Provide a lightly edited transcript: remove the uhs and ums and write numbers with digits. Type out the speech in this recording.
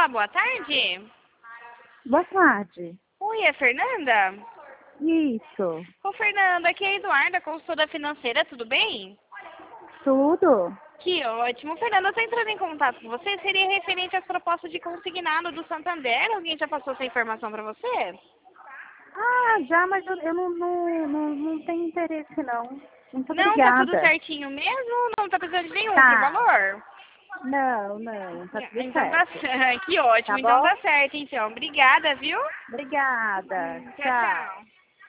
Olá, boa tarde. Boa tarde. Oi, é Fernanda? Isso. Ô, Fernanda, aqui é a Eduarda, consultora financeira, tudo bem? Tudo? Que ótimo. Fernanda, eu tô entrando em contato com você. Seria referente às propostas de consignado do Santander. Alguém já passou essa informação para você? Ah, já, mas eu não tenho interesse, não. Muito Não, tá tudo obrigada. certinho mesmo? Não tá precisando de nenhum outro Tá. valor? Não, tá tudo Então tá certo. certo. Que ótimo. Tá Então bom? tá certo, então. Obrigada, viu? Obrigada. Tchau, Tchau. tchau.